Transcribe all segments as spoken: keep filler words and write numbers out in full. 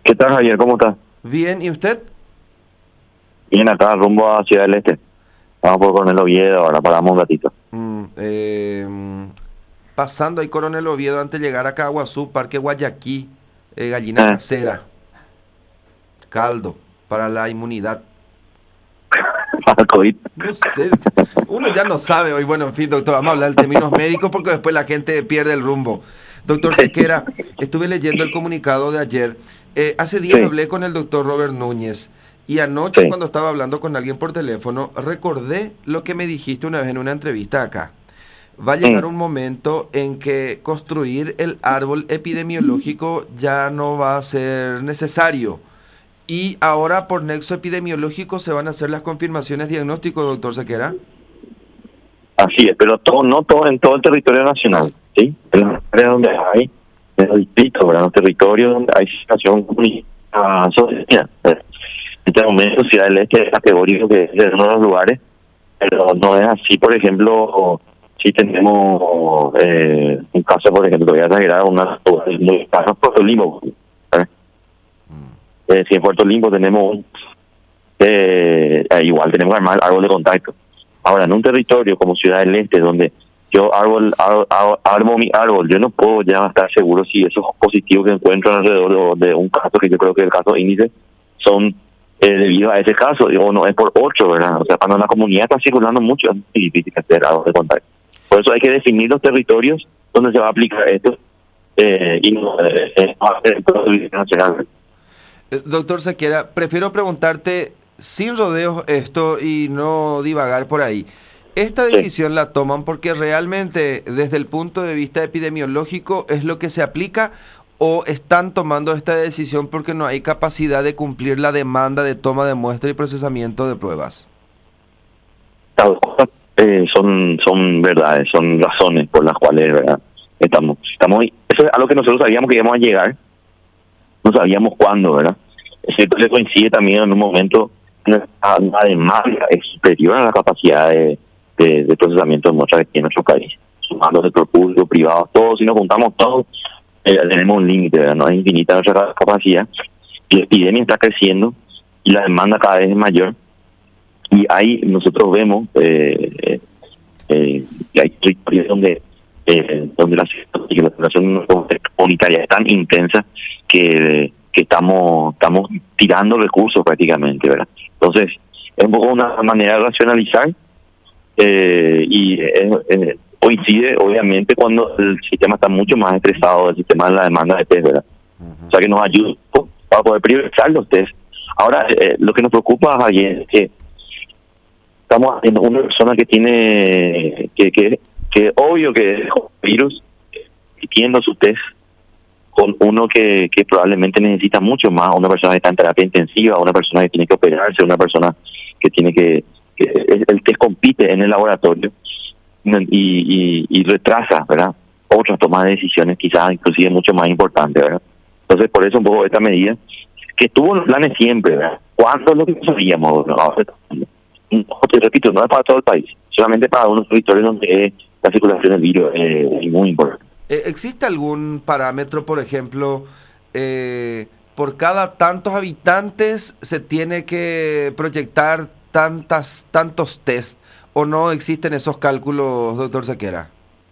¿Qué tal, Javier? ¿Cómo estás? Bien, ¿y usted? Bien, acá rumbo a Ciudad del Este. Vamos por Coronel Oviedo, ahora paramos un ratito. Mm, eh, mm, pasando ahí Coronel Oviedo antes de llegar a Caguazú, Parque Guayaquí, eh, gallina Eh, casera, caldo para la inmunidad. para COVID. No sé, uno ya no sabe hoy. Bueno, en fin, doctor, vamos a hablar de términos médicos porque después la gente pierde el rumbo. Doctor Sequera, estuve leyendo el comunicado de ayer. Eh, hace días Sí, hablé con el doctor Robert Núñez y anoche sí. cuando estaba hablando con alguien por teléfono, recordé lo que me dijiste una vez en una entrevista acá. Va a llegar Mm, un momento en que construir el árbol epidemiológico ya no va a ser necesario. Y ahora por nexo epidemiológico se van a hacer las confirmaciones diagnósticos, doctor Sequera. Así es, pero todo, no todo en todo el territorio nacional, ¿sí? En las áreas donde hay, en los distritos, ¿verdad? En los territorios donde hay situación comunitaria social. En este momento, Ciudad del Este es categórico que es en uno de los lugares, pero no es así, por ejemplo, si tenemos eh, un caso, por ejemplo, voy a exagerar, una muy caso Puerto Limbo, ¿verdad? Eh, si en Puerto Limbo tenemos un, eh, eh, igual tenemos que armar el árbol de contacto. Ahora, en un territorio como Ciudad del Este, donde yo árbol, árbol, árbol- armo mi árbol, yo no puedo ya estar seguro si esos positivos que encuentro alrededor de, de un caso, que yo creo que el caso índice, son eh, debido a ese caso, o no es por ocho, ¿verdad? O sea, cuando la comunidad está circulando mucho, es muy difícil hacer árbol de contacto. Por eso hay que definir los territorios donde se va a aplicar esto, eh, y no eh, eh, no hacer todo el nacional. Eh, Doctor Sequera, prefiero preguntarte sin rodeos esto y no divagar por ahí. ¿Esta Sí. decisión la toman porque realmente desde el punto de vista epidemiológico es lo que se aplica o están tomando esta decisión porque no hay capacidad de cumplir la demanda de toma de muestra y procesamiento de pruebas? Las dos cosas eh, son son verdades, son razones por las cuales, ¿verdad? Estamos, estamos, eso es algo que nosotros sabíamos que íbamos a llegar, no sabíamos cuándo, ¿verdad? Es cierto que coincide también en un momento en el que la demanda es superior a la capacidad de, de, de procesamiento de muestras que tiene nuestro país, sumando sector público, privado, todos, si nos juntamos todos, eh, tenemos un límite, ¿verdad? No es infinita nuestra capacidad, y la epidemia está creciendo y la demanda cada vez es mayor. Y ahí nosotros vemos eh, eh, eh, que hay territorios donde eh, donde la, que la situación comunitaria es tan intensa que, que estamos estamos tirando recursos prácticamente, ¿verdad? Entonces es un poco una manera de racionalizar eh, y eh, eh, coincide obviamente cuando el sistema está mucho más estresado, el sistema de la demanda de test, ¿verdad? O sea que nos ayuda para poder priorizar los test. Ahora eh, lo que nos preocupa, Javier, es que estamos en una persona que tiene que que, que obvio que es virus y tiene su test con uno que, que probablemente necesita mucho más, una persona que está en terapia intensiva, una persona que tiene que operarse, una persona que tiene que, que el, el test compite en el laboratorio y, y, y retrasa, ¿verdad? Otras tomas de decisiones quizás inclusive mucho más importantes, ¿verdad? Entonces por eso un poco esta medida que estuvo en los planes siempre, ¿verdad? ¿Cuándo es lo que sabíamos? ¿No? Te repito, no es para todo el país, solamente para unos territorios donde la circulación del virus eh, es muy importante. Eh, ¿Existe algún parámetro, por ejemplo, eh, por cada tantos habitantes se tiene que proyectar tantas tantos test o no existen esos cálculos, doctor Sequera?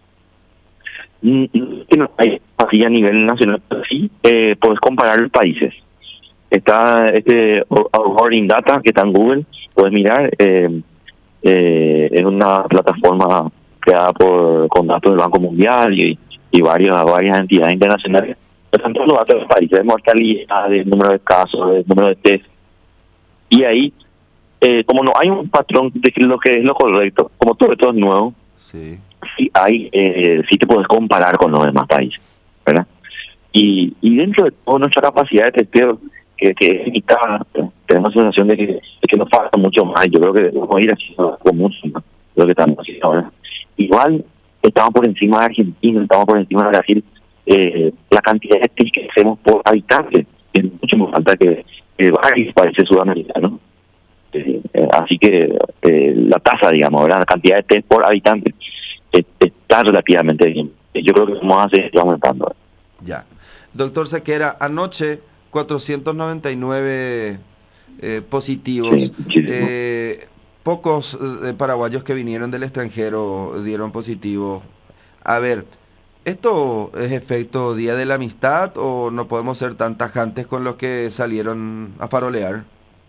Mm, mm, no hay así a nivel nacional, pero sí eh, puedes comparar los países. Está este Hoarding Data que está en Google, puedes mirar, eh, eh, es una plataforma creada por con datos del Banco Mundial y, y varias varias entidades internacionales. Están todos los datos de los países, de mortalidad, del número de casos, del número de test. Y ahí, eh, como no hay un patrón de lo que es lo correcto, como todo esto es nuevo, Sí. sí hay, eh, sí te puedes comparar con los demás países, ¿verdad? Y, y dentro de toda nuestra capacidad de testeo, que, que es limitada, tenemos la sensación de que, de que nos falta mucho más. Yo creo que debemos ir haciendo con mucho más de lo que estamos haciendo ahora. Igual estamos por encima de Argentina, estamos por encima de Brasil. Eh, la cantidad de test que hacemos por habitante es mucho más alta que, que varios países sudamericanos. Eh, eh, así que eh, la tasa, digamos, ¿verdad? La cantidad de test por habitante eh, está relativamente bien. Yo creo que vamos a seguir aumentando. Ya. Doctor Sequera, anoche cuatrocientos noventa y nueve eh, positivos. Sí, muchísimo. Eh, pocos eh, paraguayos que vinieron del extranjero dieron positivo. A ver, ¿esto es efecto Día de la Amistad o no podemos ser tan tajantes con los que salieron a farolear?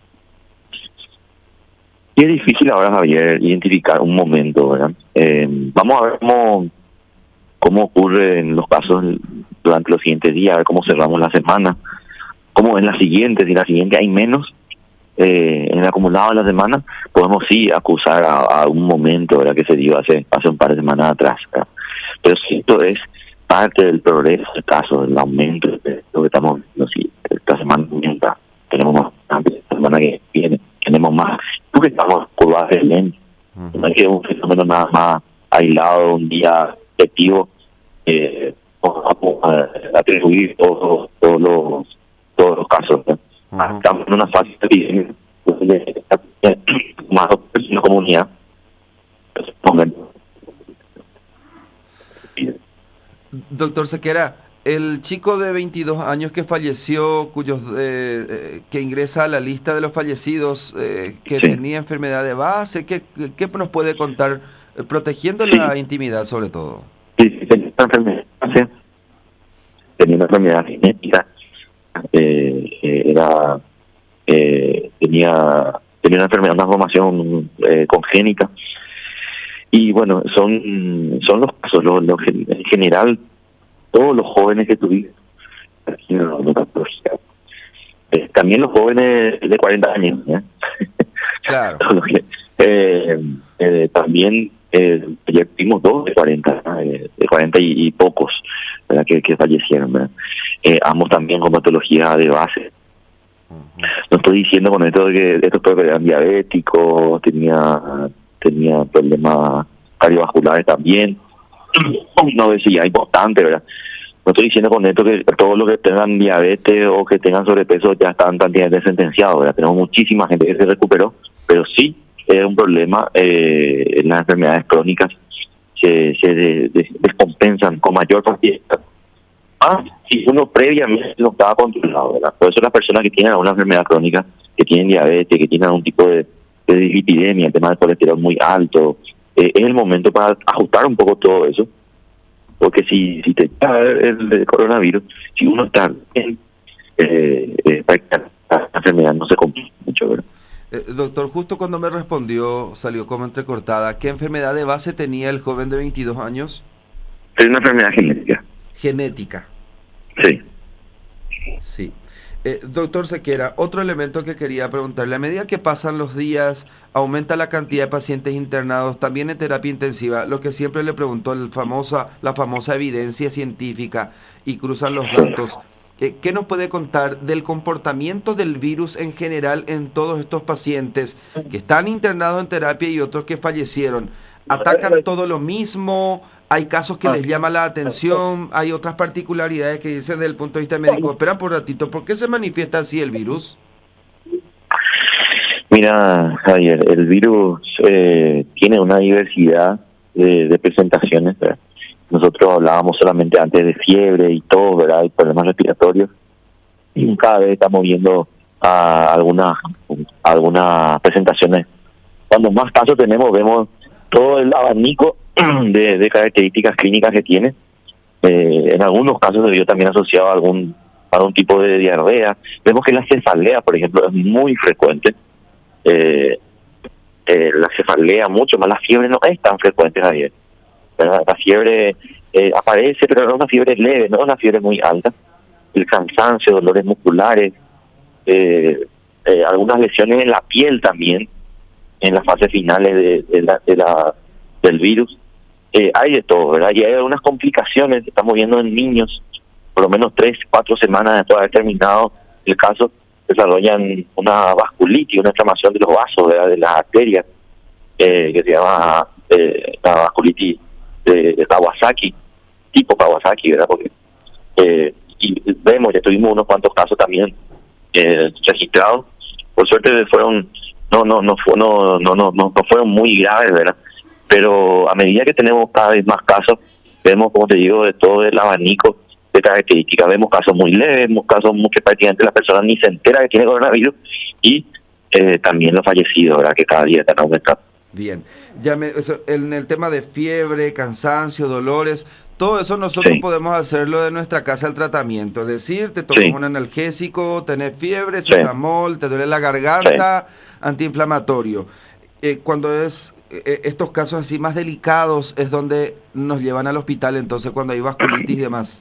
Y es difícil ahora, Javier, identificar un momento, ¿verdad? Eh, vamos a ver cómo, cómo ocurre en los casos durante los siguientes días, a ver cómo cerramos la semana, cómo en la siguiente, si en la siguiente hay menos, eh, en el acumulado de la semana, podemos sí acusar a, a un momento, ¿verdad?, que se dio hace, hace un par de semanas atrás, ¿verdad? Pero si esto es parte del progreso, el caso del aumento de lo que estamos viendo, si esta semana aumenta, tenemos más, la semana que viene tenemos más, porque estamos curvas de lento. Uh-huh. No es que es un fenómeno nada más aislado, un día efectivo, eh, vamos a atribuir todos, todos los todos los casos, ¿no? Uh-huh. Estamos en una fase de más de comunidad. Doctor Sequera, el chico de veintidós años que falleció, cuyos eh, eh, que ingresa a la lista de los fallecidos, eh, que sí. tenía enfermedad de base, ¿qué, qué nos puede contar, eh, protegiendo sí. la intimidad sobre todo? Sí, sí, tenía una enfermedad de base, tenía una enfermedad genética, eh, eh, era, eh, tenía, tenía una enfermedad, una formación eh, congénita, y bueno, son, son los casos, lo, lo, en general, todos los jóvenes que tuvimos aquí en la odontología, eh, también los jóvenes de cuarenta años, ¿eh? Claro. eh, eh, también eh, ya tuvimos dos de cuarenta, eh, de cuarenta y, y pocos, ¿verdad?, que, que fallecieron, ¿verdad? Eh, ambos también con patología de base. Uh-huh. No estoy diciendo con esto de que estos eran diabéticos, tenía tenía problemas cardiovasculares también, una obesidad importante, ¿verdad? No estoy diciendo con esto que todos los que tengan diabetes o que tengan sobrepeso ya están prácticamente sentenciados, ¿verdad? Tenemos muchísima gente que se recuperó, pero sí es un problema eh, en las enfermedades crónicas, se, se de, de, descompensan con mayor facilidad. Ah, si uno previamente no estaba controlado, ¿verdad? Por eso las personas que tienen alguna enfermedad crónica, que tienen diabetes, que tienen algún tipo de, de dislipidemia, el tema del colesterol muy alto, eh, es el momento para ajustar un poco todo eso. Porque si si te da el, el coronavirus, si uno está bien, eh, eh, la enfermedad no se complica mucho, ¿verdad? Eh, doctor, justo cuando me respondió, salió como entrecortada. ¿Qué enfermedad de base tenía el joven de veintidós años? Es una enfermedad genética. Genética. Sí. Sí. Eh, doctor Sequera, otro elemento que quería preguntarle, a medida que pasan los días, aumenta la cantidad de pacientes internados, también en terapia intensiva, lo que siempre le preguntó, el famosa, la famosa evidencia científica, y cruzan los datos. Eh, ¿Qué nos puede contar del comportamiento del virus en general en todos estos pacientes que están internados en terapia y otros que fallecieron? ¿Atacan todo lo mismo? ¿Hay casos que les llama la atención? ¿Hay otras particularidades que dicen desde el punto de vista médico? Espera por un ratito, ¿por qué se manifiesta así el virus? Mira, Javier, el virus eh, tiene una diversidad de, de presentaciones, ¿verdad? Nosotros hablábamos solamente antes de fiebre y todo, ¿verdad? Y problemas respiratorios. Y cada vez estamos viendo a algunas algunas presentaciones. Cuando más casos tenemos, vemos todo el abanico de, de características clínicas que tiene. Eh, en algunos casos se vio también asociado a algún, a algún tipo de diarrea. Vemos que la cefalea, por ejemplo, es muy frecuente. Eh, eh, la cefalea mucho más, la fiebre no es tan frecuente, Javier. ¿Verdad? La fiebre eh, aparece, pero no es una fiebre leve, no es una fiebre muy alta. El cansancio, dolores musculares, eh, eh, algunas lesiones en la piel también, en las fases finales de, de la, de la del virus. Eh, hay de todo, ¿verdad? Y hay algunas complicaciones que estamos viendo en niños, por lo menos tres, cuatro semanas después de haber terminado el caso, desarrollan una vasculitis, una inflamación de los vasos, ¿verdad?, de las arterias, eh, que se llama eh, la vasculitis de, de Kawasaki, tipo Kawasaki, ¿verdad? Porque eh, y vemos, ya tuvimos unos cuantos casos también eh, registrados. Por suerte fueron no no no fue, no, no no no no fueron muy graves, ¿verdad? Pero a medida que tenemos cada vez más casos, vemos, como te digo, de todo el abanico de características. Vemos casos muy leves, vemos casos muy que prácticamente la persona ni se entera que tiene coronavirus, y eh, también los fallecidos, ¿verdad?, que cada día están aumentando. Bien, ya me, eso, en el tema de fiebre, cansancio, dolores, todo eso nosotros Sí. podemos hacerlo de nuestra casa el tratamiento, es decir, te tomas Sí. un analgésico, tenés fiebre, Sí. cetamol, te duele la garganta, antiinflamatorio. Eh, cuando es eh, estos casos así más delicados es donde nos llevan al hospital, entonces cuando hay vasculitis y demás.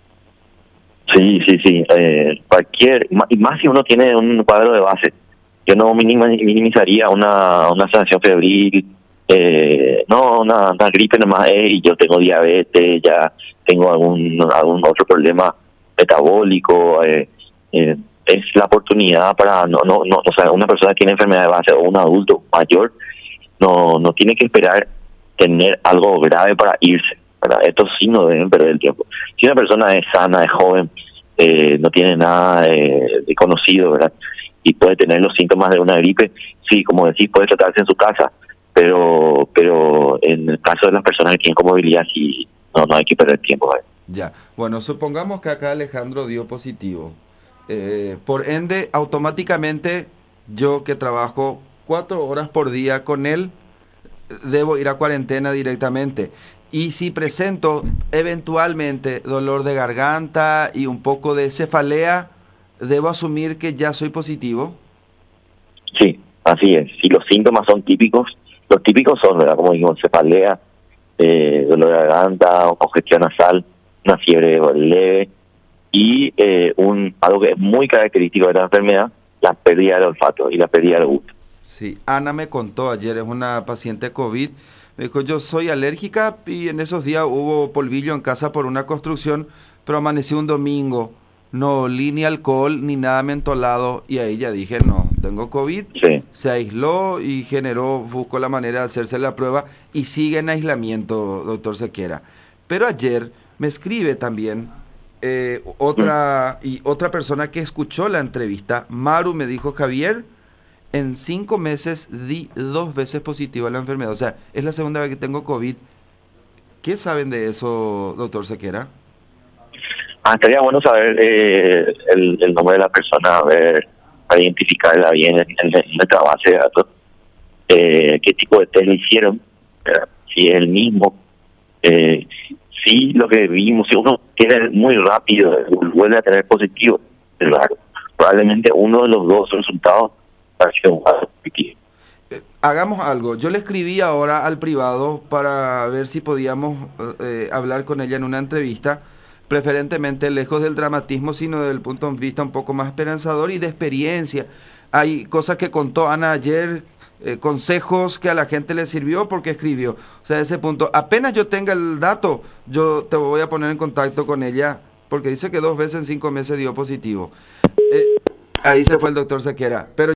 Sí, sí, sí. Eh, cualquier, y más si uno tiene un cuadro de base. Yo no minima- minimizaría una, una sensación febril, eh, no, una, una gripe nomás, eh, y yo tengo diabetes, ya tengo algún, algún otro problema metabólico. Eh, eh, es la oportunidad para, no, no, no, o sea, una persona que tiene enfermedad de base o un adulto mayor, no, no tiene que esperar tener algo grave para irse, ¿verdad? Estos sí no deben perder el tiempo. Si una persona es sana, es joven, eh, no tiene nada de, de conocido, ¿verdad?, y puede tener los síntomas de una gripe, sí, como decís, puede tratarse en su casa, pero pero en el caso de las personas que tienen comorbilidad, sí, no, no hay que perder tiempo, ¿verdad? Ya, bueno, supongamos que acá Alejandro dio positivo. Eh, por ende, automáticamente yo que trabajo cuatro horas por día con él, debo ir a cuarentena directamente. Y si presento eventualmente dolor de garganta y un poco de cefalea, ¿debo asumir que ya soy positivo? Sí, así es. Si los síntomas son típicos, los típicos son, ¿verdad?, como digo, cefalea, eh, dolor de garganta, o congestión nasal, una fiebre leve, y eh, un algo que es muy característico de la enfermedad, la pérdida del olfato y la pérdida del gusto. Sí, Ana me contó ayer, es una paciente COVID, me dijo, yo soy alérgica y en esos días hubo polvillo en casa por una construcción, pero amanecí un domingo, no olí ni alcohol ni nada mentolado, y ahí ya dije, no, tengo COVID, Sí. se aisló y generó, buscó la manera de hacerse la prueba y sigue en aislamiento, doctor Sequera. Pero ayer me escribe también eh, otra, y otra persona que escuchó la entrevista, Maru, me dijo, Javier, en cinco meses di dos veces positiva a la enfermedad. O sea, es la segunda vez que tengo COVID. ¿Qué saben de eso, doctor Sequera? Ah, estaría bueno saber eh, el, el nombre de la persona, a ver, para identificarla bien en, en, en nuestra base de datos. Eh, ¿Qué tipo de test le hicieron? ¿Verdad? Si es el mismo. Eh, si lo que vimos, si uno tiene muy rápido, vuelve a tener positivo, es raro. Probablemente uno de los dos resultados ha sido un caso positivo. Eh, hagamos algo. Yo le escribí ahora al privado para ver si podíamos eh, hablar con ella en una entrevista, preferentemente lejos del dramatismo, sino desde el punto de vista un poco más esperanzador y de experiencia. Hay cosas que contó Ana ayer, eh, consejos que a la gente le sirvió porque escribió. O sea, ese punto, apenas yo tenga el dato, yo te voy a poner en contacto con ella, porque dice que dos veces en cinco meses dio positivo. Eh, ahí se fue el doctor Sequera. Pero